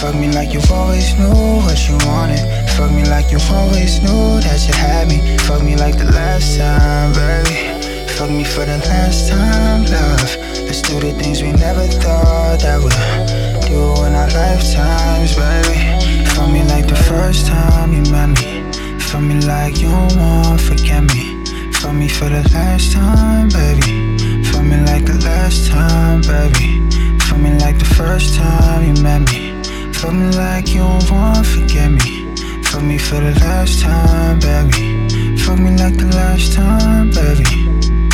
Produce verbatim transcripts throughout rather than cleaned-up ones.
Fuck me like you always knew what you wanted. Fuck me like you always knew that you had me. Fuck me like the last time, baby. Fuck me for the last time, love. Let's do the things we never thought that we'd do in our lifetimes, baby. Fuck me like the first time you met me. Fuck me like you won't forget me. Fuck me for the last time, baby. Fuck me like the last time, baby. Fuck me like the first time you met me. Fuck me like you won't forget me. Fuck me for the last time, baby. Fuck me like the last time, baby.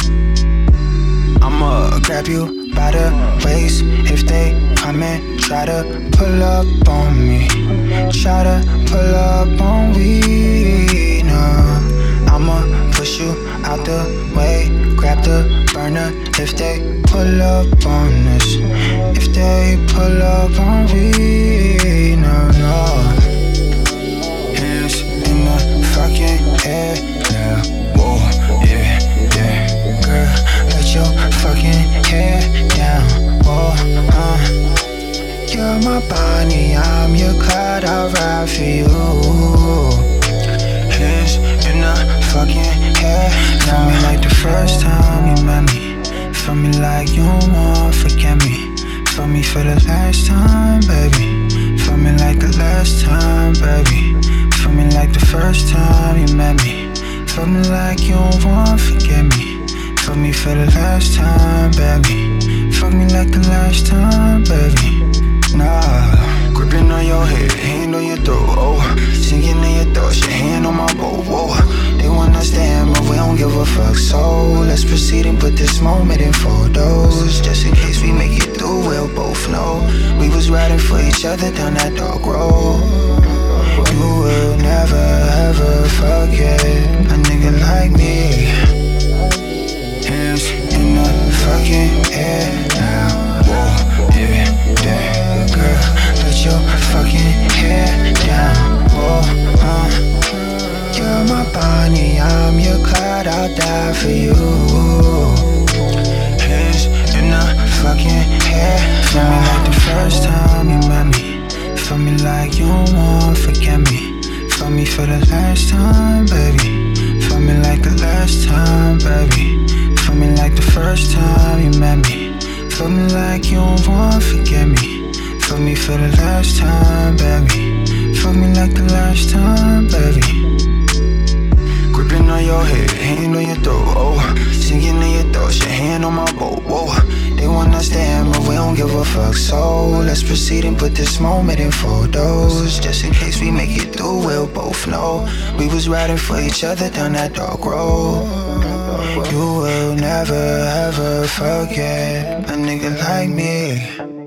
I'ma grab you by the waist if they come and try to pull up on me. Try to pull up on me, no. I'ma push you out the way, grab the burner if they pull up on us. If they pull up on me, no, no. Hands in the fucking air now, whoa, yeah, yeah. Girl, let your fucking hair down, whoa, uh. You're my Bonnie, I'm your Clyde, I'll ride for you. Hands in the fucking hair. Fuck me like the first time you met me. Fuck me like you won't forget me. Fuck me for the last time, baby. Fuck me like the last time, baby. Fuck me like the first time you met me. Fuck me like you won't forget me. Fuck me for the last time, baby. Fuck me like the last time, baby. Nah, gripping on your head, hand on your throat, oh. Sinking in your thoughts, your hand on my boat, whoa. They wanna stand, but we don't give a fuck, so let's proceed and put this moment in photos. Just in case we make it through, we'll both know we was riding for each other down that dark road. You will never ever forget a nigga like me. Hands in the fucking air now, whoa, yeah, yeah. Girl, let your fucking hair down, whoa, uh. You're my Bonnie, I'm your Clyde, I'll die for you. Hands in the fucking hair. Fuck me like the first time you met me. Fuck me like you won't forget me. Fuck me for the last time, baby. Fuck me like the last time, baby. Fuck me like the first time you met me. Fuck me like you won't forget me. Fuck me for the last time, baby. Fuck me like the last time, baby. Gripping on your head, hand on your throat, oh. Sinking in your thoughts, your hand on my boat, whoa. They wanna stand, but we don't give a fuck, so let's proceed and put this moment in photos. Just in case we make it through, we'll both know we was riding for each other down that dark road. You will never ever forget a nigga like me.